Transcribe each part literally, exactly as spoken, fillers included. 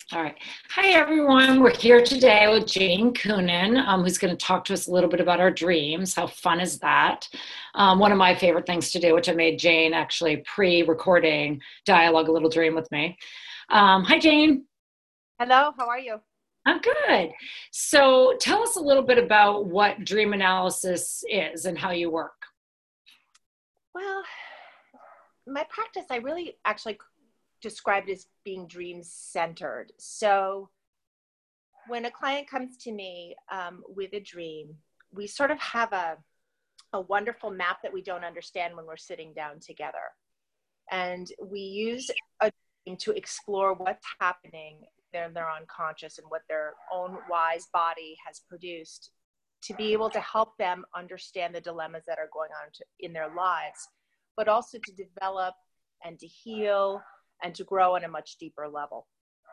All right. Hi, everyone. We're here today with Jane Coonan, um, who's going to talk to us a little bit about our dreams. How fun is that? Um, one of my favorite things to do, which I made Jane actually pre-recording dialogue a little dream with me. Um, hi, Jane. Hello, how are you? I'm good. So tell us a little bit about what dream analysis is and how you work. Well, my practice, I really actually described as being dream centered. So when a client comes to me um, with a dream, we sort of have a, a wonderful map that we don't understand when we're sitting down together. And we use a dream to explore what's happening in their unconscious and what their own wise body has produced to be able to help them understand the dilemmas that are going on to, in their lives, but also to develop and to heal and to grow on a much deeper level.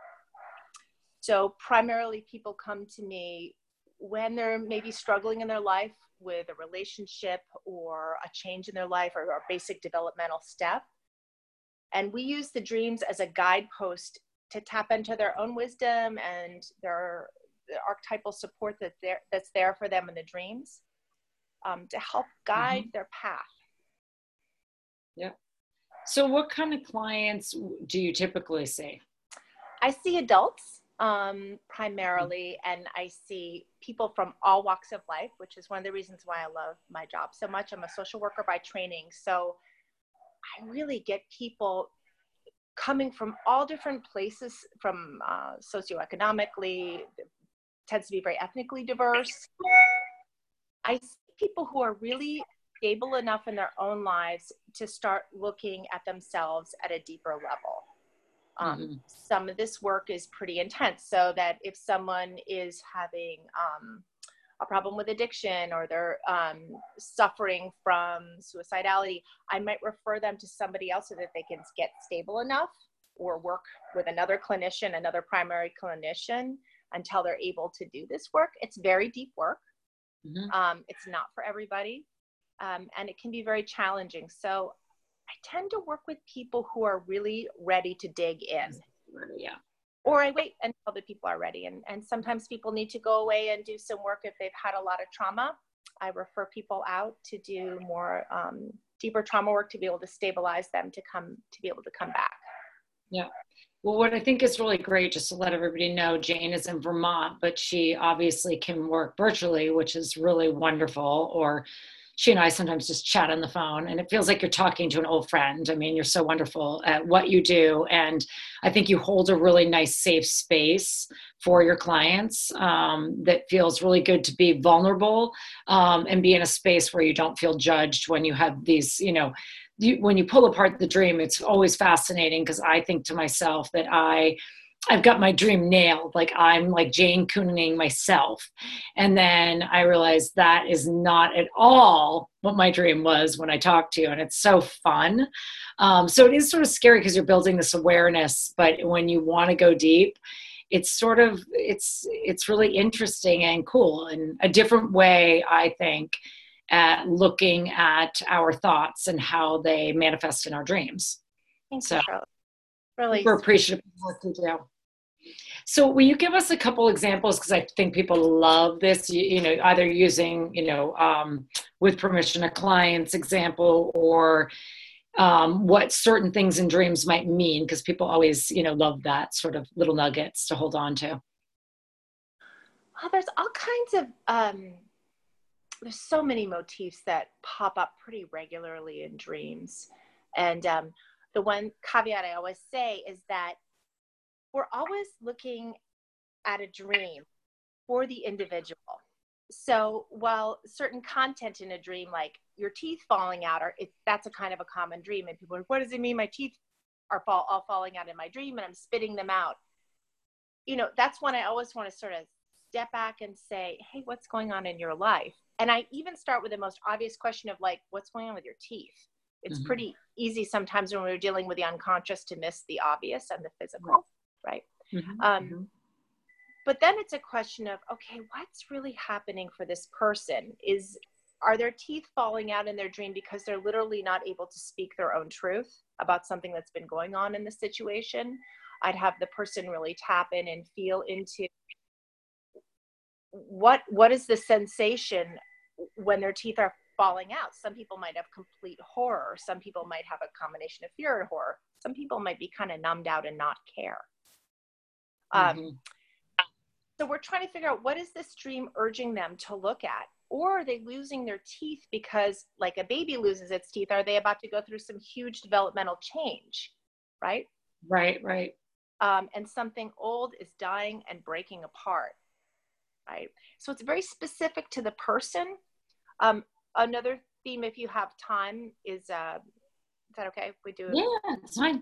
So primarily people come to me when they're maybe struggling in their life with a relationship or a change in their life or a basic developmental step. And we use the dreams as a guidepost to tap into their own wisdom and their the archetypal support that there, that's there for them in the dreams um, to help guide Mm-hmm. their path. Yeah. So what kind of clients do you typically see? I see adults um, primarily, and I see people from all walks of life, which is one of the reasons why I love my job so much. I'm a social worker by training, so I really get people coming from all different places, from uh, socioeconomically, tends to be very ethnically diverse. I see people who are really stable enough in their own lives to start looking at themselves at a deeper level. Um, Mm-hmm. some of this work is pretty intense, so that if someone is having um, a problem with addiction or they're um, suffering from suicidality, I might refer them to somebody else so that they can get stable enough or work with another clinician, another primary clinician until they're able to do this work. It's very deep work. Mm-hmm. Um, it's not for everybody, um, and it can be very challenging. So I tend to work with people who are really ready to dig in. Yeah. Or I wait until the people are ready. And, and sometimes people need to go away and do some work if they've had a lot of trauma. I refer people out to do more um, deeper trauma work to be able to stabilize them to come to be able to come back. Yeah. Well, what I think is really great, just to let everybody know, Jane is in Vermont, but she obviously can work virtually, which is really wonderful. Or she and I sometimes just chat on the phone, and it feels like you're talking to an old friend. I mean, you're so wonderful at what you do. And I think you hold a really nice, safe space for your clients um, that feels really good to be vulnerable um, and be in a space where you don't feel judged when you have these, you know, you, when you pull apart the dream, it's always fascinating because I think to myself that I, I've got my dream nailed. Like I'm like Jane Cooning myself. And then I realized that is not at all what my dream was when I talked to you. And it's so fun. Um, so it is sort of scary because you're building this awareness, but when you want to go deep, it's sort of, it's, it's really interesting and cool and a different way, I think, at looking at our thoughts and how they manifest in our dreams. Thank you, So Charlotte. Really. super appreciative of what you do. So will you give us a couple examples? Because I think people love this, you, you know, either using, you know, um, with permission, a client's example or um, what certain things in dreams might mean, because people always, you know, love that sort of little nuggets to hold on to. Well, there's all kinds of, um, there's so many motifs that pop up pretty regularly in dreams. And um, the one caveat I always say is that we're always looking at a dream for the individual. So while certain content in a dream, like your teeth falling out, or it, that's a kind of a common dream, and people are like, what does it mean my teeth are fall, all falling out in my dream and I'm spitting them out? You know, that's when I always want to sort of step back and say, hey, what's going on in your life? And I even start with the most obvious question of like, what's going on with your teeth? It's Mm-hmm. pretty easy sometimes when we're dealing with the unconscious to miss the obvious and the physical, right? Mm-hmm. Um, Mm-hmm. But then it's a question of, okay, what's really happening for this person? Is, are their teeth falling out in their dream because they're literally not able to speak their own truth about something that's been going on in the situation? I'd have the person really tap in and feel into what, what is the sensation when their teeth are falling out. Some people might have complete horror. Some people might have a combination of fear and horror. Some people might be kind of numbed out and not care. Mm-hmm. Um, so we're trying to figure out, what is this dream urging them to look at? Or are they losing their teeth because, like a baby loses its teeth, are they about to go through some huge developmental change, right? Right, right. Um, and something old is dying and breaking apart, right? So it's very specific to the person. Um, another theme, if you have time, is, uh, is that okay if we do it? Yeah, it's fine.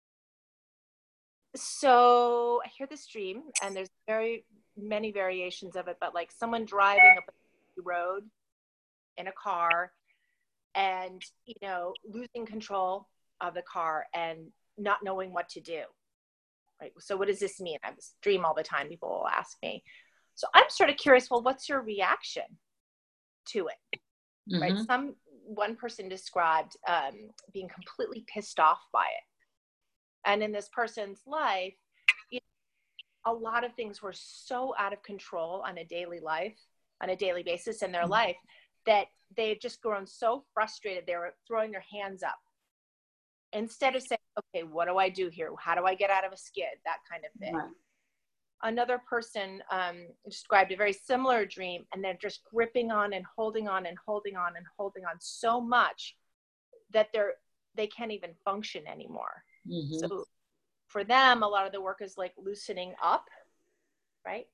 So I hear this dream, and there's very many variations of it, but like someone driving up a road in a car and, you know, losing control of the car and not knowing what to do. Right. So what does this mean? I have this dream all the time. People will ask me. So I'm sort of curious, well, what's your reaction to it? Mm-hmm. Right. Some, one person described um, being completely pissed off by it. And in this person's life, you know, a lot of things were so out of control on a daily life, on a daily basis in their mm-hmm. life, that they had just grown so frustrated. They were throwing their hands up instead of saying, okay, what do I do here? How do I get out of a skid? That kind of thing. Right. Another person um, described a very similar dream, and they're just gripping on and holding on and holding on and holding on so much that they're, they can't even function anymore. Mm-hmm. So for them, a lot of the work is like loosening up, right?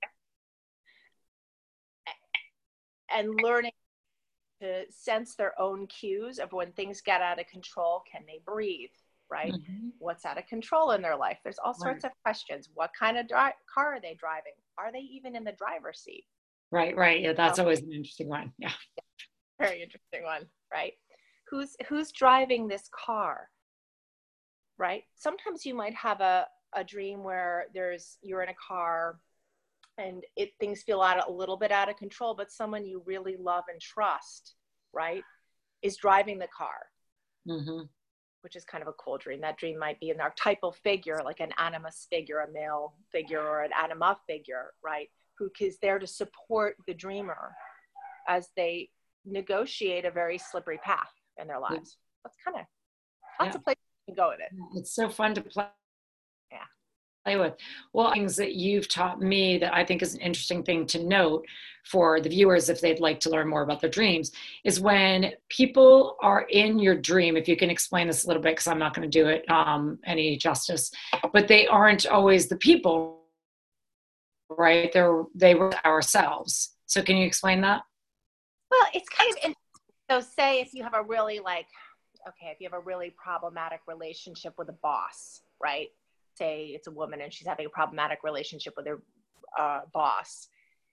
And learning to sense their own cues of when things get out of control. Can they breathe, right? Mm-hmm. What's out of control in their life? There's all sorts right. of questions. What kind of dri- car are they driving? Are they even in the driver's seat? Right, right. Yeah, that's oh. always an interesting one. Yeah. yeah. Very interesting one, right? Who's who's driving this car, right? Sometimes you might have a, a dream where there's you're in a car and it things feel out a little bit out of control, but someone you really love and trust, right, is driving the car, mm-hmm. which is kind of a cool dream. That dream might be an archetypal figure, like an animus figure, a male figure, or an anima figure, right, who is there to support the dreamer as they negotiate a very slippery path in their lives. Yeah. That's kind of lots yeah. of places you can go with it. It's so fun to play. Yeah. Play with. Well, things that you've taught me that I think is an interesting thing to note for the viewers if they'd like to learn more about their dreams is when people are in your dream, if you can explain this a little bit, because I'm not going to do it um, any justice, but they aren't always the people, right? They're, they were ourselves. So can you explain that? Well, it's kind of interesting. So say if you have a really like, okay, if you have a really problematic relationship with a boss, right? Say it's a woman and she's having a problematic relationship with her uh, boss.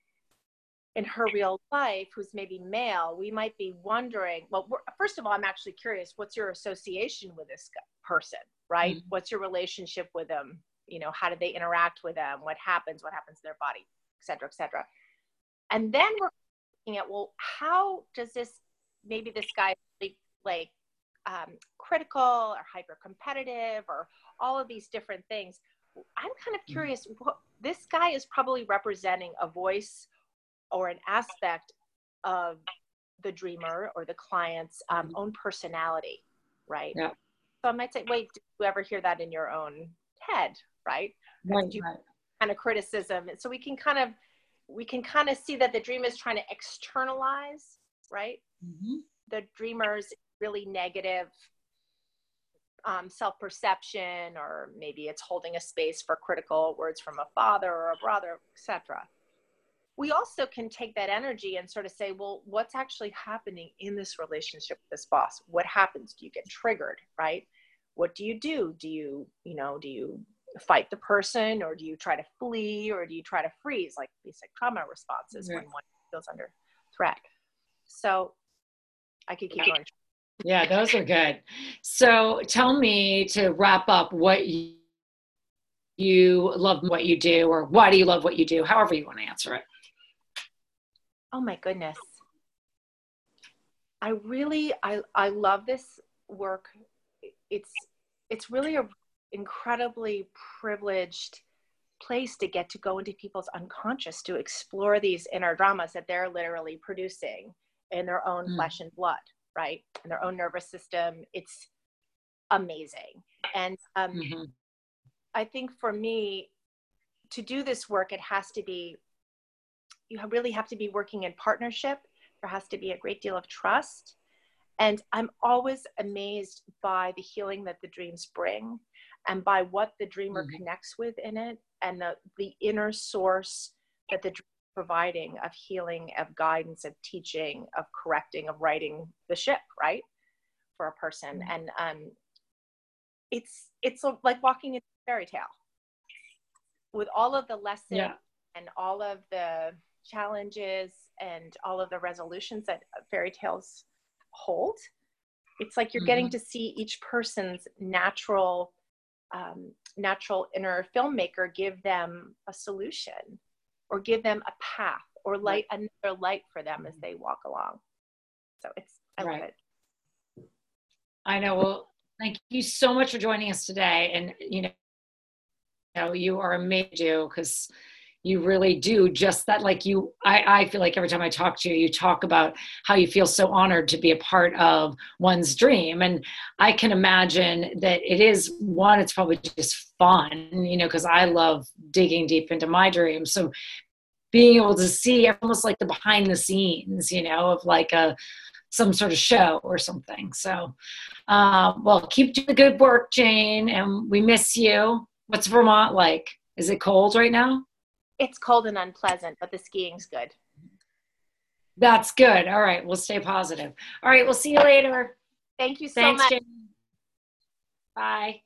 In her real life, who's maybe male, we might be wondering, well, first of all, I'm actually curious, what's your association with this person, right? Mm-hmm. What's your relationship with them? You know, how do they interact with them? What happens? What happens to their body, et cetera, et cetera. And then we're looking at, well, how does this, maybe this guy like um, critical or hyper competitive or all of these different things. I'm kind of curious, what, this guy is probably representing a voice or an aspect of the dreamer or the client's um, own personality, right? Yeah. So I might say, wait, did you ever hear that in your own head, right? Right, you, right. Kind of criticism. And so we can kind of, we can kind of see that the dream is trying to externalize, right? Mm-hmm. The dreamer's really negative um, self-perception, or maybe it's holding a space for critical words from a father or a brother, et cetera. We also can take that energy and sort of say, well, what's actually happening in this relationship with this boss? What happens? Do you get triggered, right? What do you do? Do you, you know, do you fight the person, or do you try to flee, or do you try to freeze, like basic trauma responses mm-hmm. when one feels under threat? So I could keep going. Yeah, those are good. So tell me, to wrap up, what you, you love what you do, or why do you love what you do? However you want to answer it. Oh my goodness. I really, I, I love this work. It's, it's really a incredibly privileged place to get to go into people's unconscious to explore these inner dramas that they're literally producing in their own mm. flesh and blood, right? In their own nervous system. It's amazing. And um, mm-hmm. I think for me, to do this work, it has to be, you really have to be working in partnership. There has to be a great deal of trust. And I'm always amazed by the healing that the dreams bring and by what the dreamer mm-hmm. connects with in it, and the, the inner source that the dream is providing of healing, of guidance, of teaching, of correcting, of righting the ship, right? For a person. Mm-hmm. And um, it's, it's like walking into a fairy tale with all of the lessons yeah. and all of the challenges and all of the resolutions that fairy tales hold. It's like you're mm-hmm. getting to see each person's natural um, natural inner filmmaker give them a solution or give them a path or light right. another light for them as they walk along. So it's I right. love it. I know. Well, thank you so much for joining us today. And you know, you know, you are amazing because you really do just that. Like you, I, I feel like every time I talk to you, you talk about how you feel so honored to be a part of one's dream. And I can imagine that it is one, it's probably just fun, you know, because I love digging deep into my dreams. So being able to see almost like the behind the scenes, you know, of like a, some sort of show or something. So, uh, well, keep doing the good work, Jane, and we miss you. What's Vermont like? Is it cold right now? It's cold and unpleasant, but the skiing's good. That's good. All right. We'll stay positive. All right. We'll see you later. Thank you so Thanks, much. Jane. Bye.